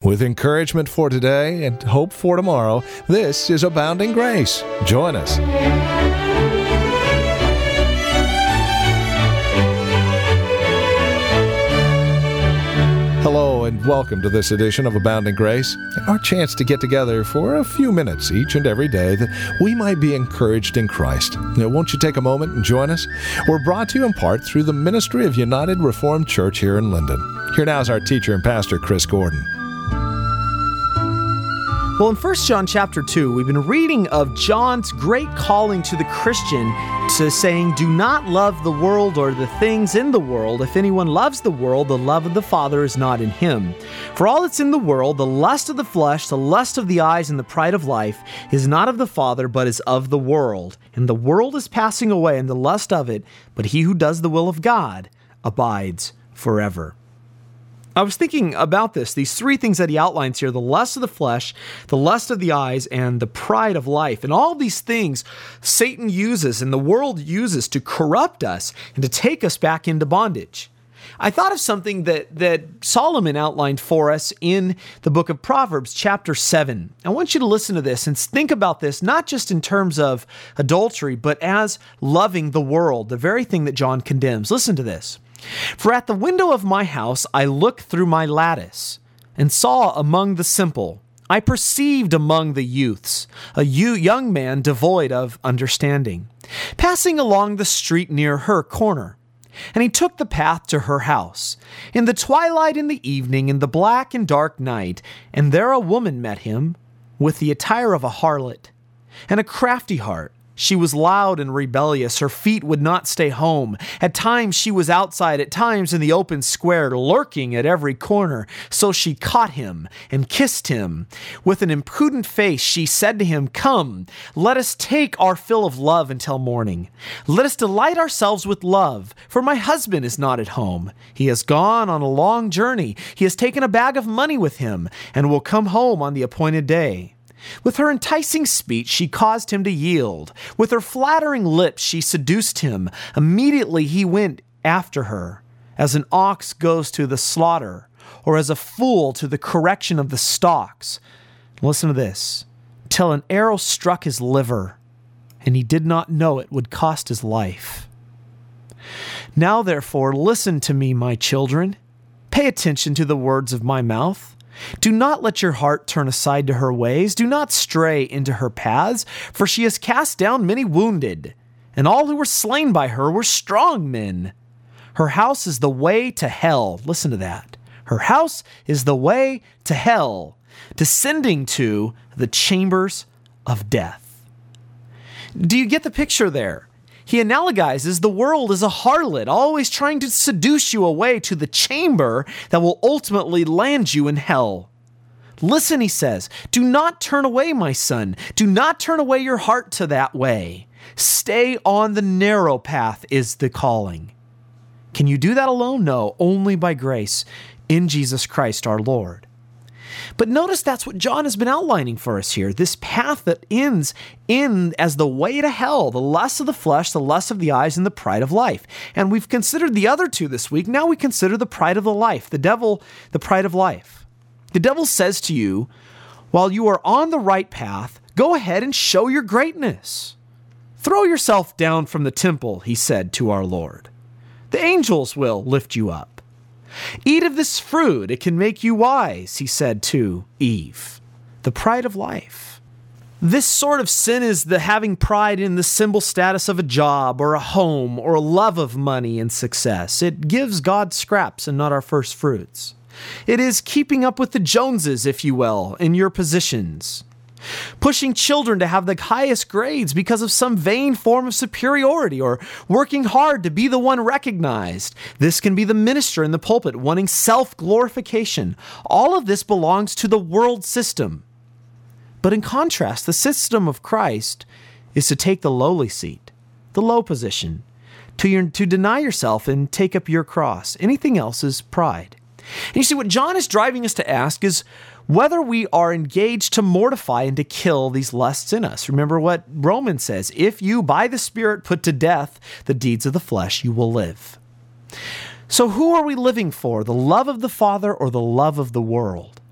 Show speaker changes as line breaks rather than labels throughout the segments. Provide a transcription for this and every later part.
With encouragement for today and hope for tomorrow, this is Abounding Grace. Join us. Hello and welcome to this edition of Abounding Grace, our chance to get together for a few minutes each and every day that we might be encouraged in Christ. Now, won't you take a moment and join us? We're brought to you in part through the ministry of United Reformed Church here in Linden. Here now is our teacher and pastor, Chris Gordon.
Well, in 1 John chapter 2, we've been reading of John's great calling to the Christian to saying, do not love the world or the things in the world. If anyone loves the world, the love of the Father is not in him. For all that's in the world, the lust of the flesh, the lust of the eyes, and the pride of life, is not of the Father, but is of the world. And the world is passing away, and the lust of it, but he who does the will of God abides forever. I was thinking about these three things that he outlines here: the lust of the flesh, the lust of the eyes, and the pride of life. And all these things Satan uses and the world uses to corrupt us and to take us back into bondage. I thought of something that Solomon outlined for us in the book of Proverbs, chapter 7. I want you to listen to this and think about this, not just in terms of adultery, but as loving the world, the very thing that John condemns. Listen to this. For at the window of my house I looked through my lattice, and saw among the simple, I perceived among the youths, a young man devoid of understanding, passing along the street near her corner. And he took the path to her house, in the twilight, in the evening, in the black and dark night, and there a woman met him, with the attire of a harlot, and a crafty heart. She was loud and rebellious. Her feet would not stay home. At times she was outside, at times in the open square, lurking at every corner. So she caught him and kissed him. With an impudent face she said to him, "Come, let us take our fill of love until morning. Let us delight ourselves with love, for my husband is not at home. He has gone on a long journey. He has taken a bag of money with him and will come home on the appointed day." With her enticing speech, she caused him to yield. With her flattering lips, she seduced him. Immediately he went after her, as an ox goes to the slaughter, or as a fool to the correction of the stocks. Listen to this. Till an arrow struck his liver, and he did not know it would cost his life. Now, therefore, listen to me, my children. Pay attention to the words of my mouth. Do not let your heart turn aside to her ways. Do not stray into her paths, for she has cast down many wounded, and all who were slain by her were strong men. Her house is the way to hell. Listen to that. Her house is the way to hell, descending to the chambers of death. Do you get the picture there? He analogizes the world as a harlot, always trying to seduce you away to the chamber that will ultimately land you in hell. Listen, he says, do not turn away, my son. Do not turn away your heart to that way. Stay on the narrow path is the calling. Can you do that alone? No, only by grace in Jesus Christ our Lord. But notice that's what John has been outlining for us here, this path that ends in as the way to hell, the lust of the flesh, the lust of the eyes, and the pride of life. And we've considered the other two this week. Now we consider the pride of the life, the devil, the pride of life. The devil says to you, while you are on the right path, go ahead and show your greatness. Throw yourself down from the temple, he said to our Lord. The angels will lift you up. Eat of this fruit, it can make you wise, he said to Eve. The pride of life. This sort of sin is the having pride in the symbol status of a job or a home or a love of money and success. It gives God scraps and not our first fruits. It is keeping up with the Joneses, if you will, in your positions. Pushing children to have the highest grades because of some vain form of superiority, or working hard to be the one recognized. This can be the minister in the pulpit wanting self-glorification. All of this belongs to the world system. But in contrast, the system of Christ is to take the lowly seat, the low position, to deny yourself and take up your cross. Anything else is pride. And you see, what John is driving us to ask is whether we are engaged to mortify and to kill these lusts in us. Remember what Romans says, if you by the Spirit put to death the deeds of the flesh, you will live. So who are we living for, the love of the Father or the love of the world?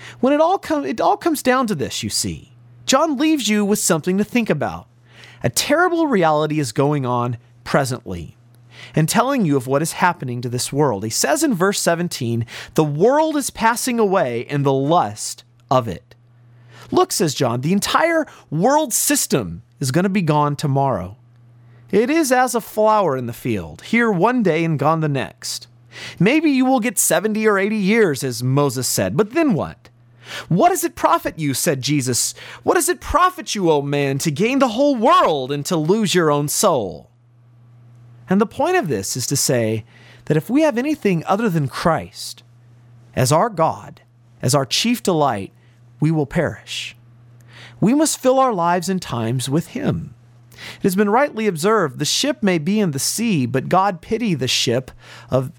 When it all comes down to this, you see, John leaves you with something to think about. A terrible reality is going on presently and telling you of what is happening to this world. He says in verse 17, the world is passing away and the lust of it. Look, says John, the entire world system is going to be gone tomorrow. It is as a flower in the field, here one day and gone the next. Maybe you will get 70 or 80 years, as Moses said, but then what? What does it profit you, said Jesus? What does it profit you, O man, to gain the whole world and to lose your own soul? And the point of this is to say that if we have anything other than Christ as our God, as our chief delight, we will perish. We must fill our lives and times with Him. It has been rightly observed, the ship may be in the sea, but God pity the ship when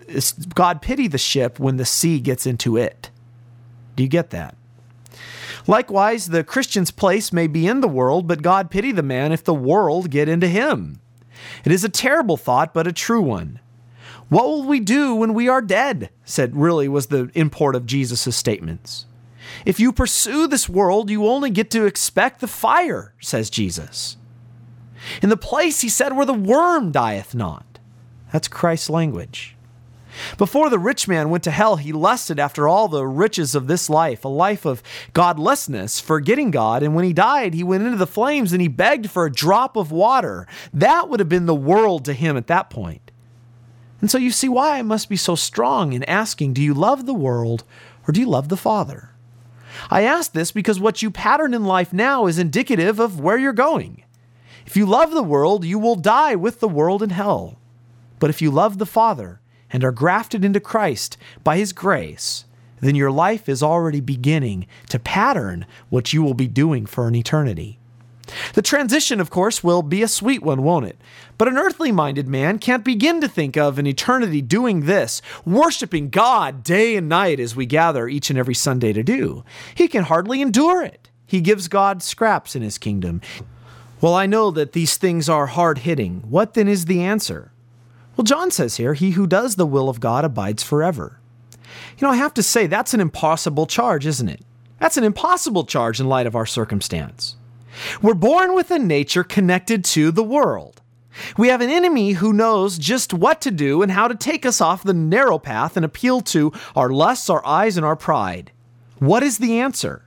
the sea gets into it. Do you get that? Likewise, the Christian's place may be in the world, but God pity the man if the world get into him. It is a terrible thought, but a true one. What will we do when we are dead? Was the import of Jesus' statements. If you pursue this world, you only get to expect the fire, says Jesus. In the place, he said, where the worm dieth not. That's Christ's language. Before the rich man went to hell, he lusted after all the riches of this life, a life of godlessness, forgetting God. And when he died, he went into the flames and he begged for a drop of water. That would have been the world to him at that point. And so you see why I must be so strong in asking, do you love the world or do you love the Father? I ask this because what you pattern in life now is indicative of where you're going. If you love the world, you will die with the world in hell. But if you love the Father and are grafted into Christ by His grace, then your life is already beginning to pattern what you will be doing for an eternity. The transition, of course, will be a sweet one, won't it? But an earthly-minded man can't begin to think of an eternity doing this, worshiping God day and night as we gather each and every Sunday to do. He can hardly endure it. He gives God scraps in His kingdom. Well, I know that these things are hard-hitting. What then is the answer? Well, John says here, he who does the will of God abides forever. I have to say, that's an impossible charge, isn't it? That's an impossible charge in light of our circumstance. We're born with a nature connected to the world. We have an enemy who knows just what to do and how to take us off the narrow path and appeal to our lusts, our eyes, and our pride. What is the answer?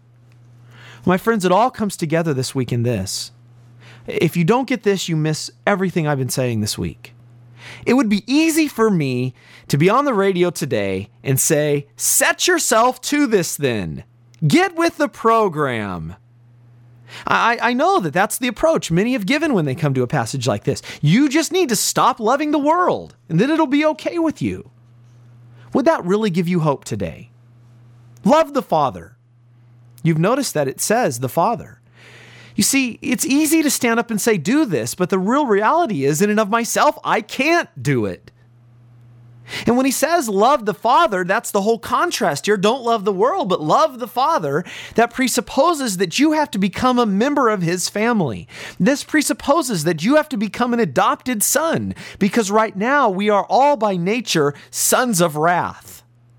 My friends, it all comes together this week in this. If you don't get this, you miss everything I've been saying this week. It would be easy for me to be on the radio today and say, set yourself to this then. Get with the program. I know that that's the approach many have given when they come to a passage like this. You just need to stop loving the world, and then it'll be okay with you. Would that really give you hope today? Love the Father. You've noticed that it says the Father. You see, it's easy to stand up and say, do this, but the real reality is, in and of myself, I can't do it. And when he says love the Father, that's the whole contrast here. Don't love the world, but love the Father. That presupposes that you have to become a member of His family. This presupposes that you have to become an adopted son, because right now we are all by nature sons of wrath.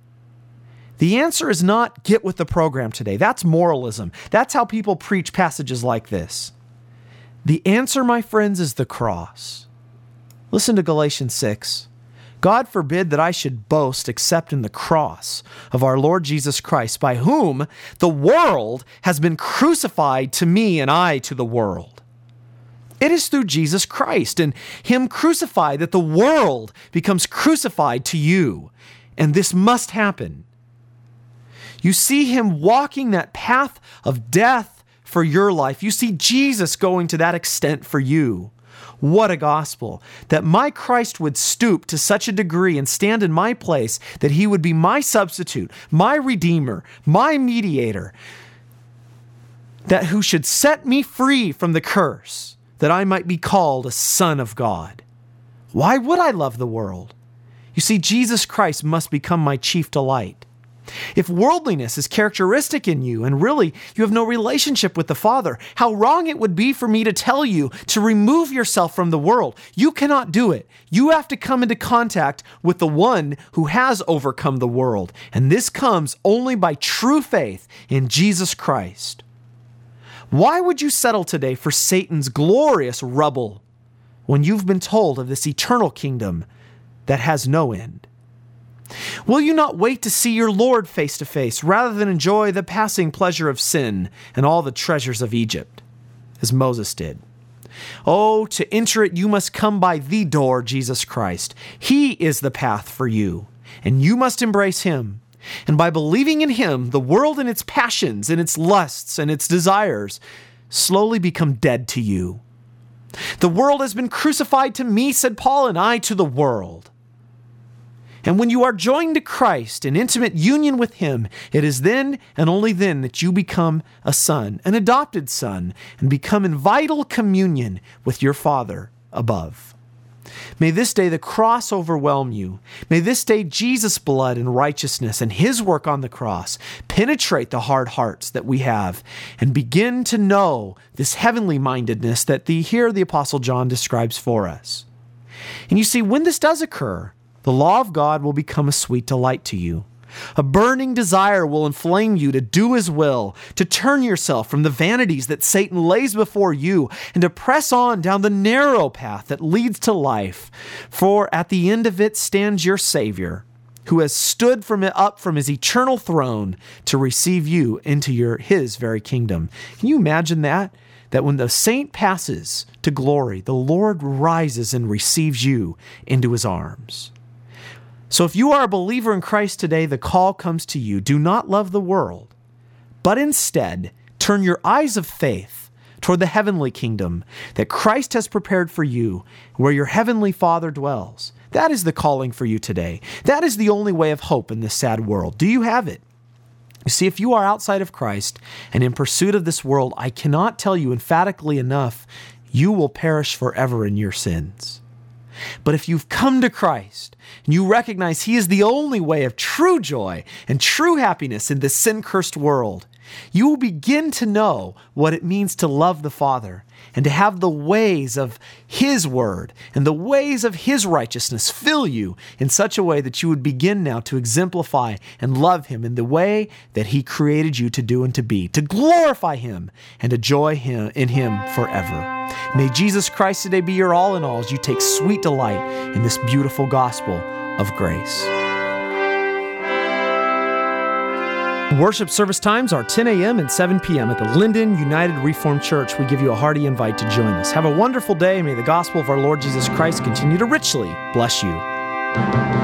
The answer is not get with the program today. That's moralism. That's how people preach passages like this. The answer, my friends, is the cross. Listen to Galatians 6. God forbid that I should boast except in the cross of our Lord Jesus Christ, by whom the world has been crucified to me and I to the world. It is through Jesus Christ and Him crucified that the world becomes crucified to you. And this must happen. You see Him walking that path of death for your life. You see Jesus going to that extent for you. What a gospel, that my Christ would stoop to such a degree and stand in my place, that He would be my substitute, my redeemer, my mediator, that who should set me free from the curse, that I might be called a son of God. Why would I love the world? You see, Jesus Christ must become my chief delight. If worldliness is characteristic in you, and really you have no relationship with the Father, how wrong it would be for me to tell you to remove yourself from the world. You cannot do it. You have to come into contact with the one who has overcome the world. And this comes only by true faith in Jesus Christ. Why would you settle today for Satan's glorious rubble when you've been told of this eternal kingdom that has no end? Will you not wait to see your Lord face to face rather than enjoy the passing pleasure of sin and all the treasures of Egypt, as Moses did? Oh, to enter it, you must come by the door, Jesus Christ. He is the path for you, and you must embrace him. And by believing in him, the world and its passions and its lusts and its desires slowly become dead to you. The world has been crucified to me, said Paul, and I to the world. And when you are joined to Christ in intimate union with him, it is then and only then that you become a son, an adopted son, and become in vital communion with your Father above. May this day the cross overwhelm you. May this day Jesus' blood and righteousness and his work on the cross penetrate the hard hearts that we have and begin to know this heavenly mindedness that here the Apostle John describes for us. And you see, when this does occur, the law of God will become a sweet delight to you. A burning desire will inflame you to do his will, to turn yourself from the vanities that Satan lays before you, and to press on down the narrow path that leads to life. For at the end of it stands your Savior, who has stood up from his eternal throne to receive you into his very kingdom. Can you imagine that? That when the saint passes to glory, the Lord rises and receives you into his arms. So if you are a believer in Christ today, the call comes to you. Do not love the world, but instead turn your eyes of faith toward the heavenly kingdom that Christ has prepared for you, where your heavenly Father dwells. That is the calling for you today. That is the only way of hope in this sad world. Do you have it? You see, if you are outside of Christ and in pursuit of this world, I cannot tell you emphatically enough, you will perish forever in your sins. But if you've come to Christ and you recognize he is the only way of true joy and true happiness in this sin-cursed world, you will begin to know what it means to love the Father and to have the ways of his word and the ways of his righteousness fill you in such a way that you would begin now to exemplify and love him in the way that he created you to do and to be, to glorify him and to joy in him forever. May Jesus Christ today be your all in all as you take sweet delight in this beautiful gospel of grace. Worship service times are 10 a.m. and 7 p.m. at the Linden United Reformed Church. We give you a hearty invite to join us. Have a wonderful day. May the gospel of our Lord Jesus Christ continue to richly bless you.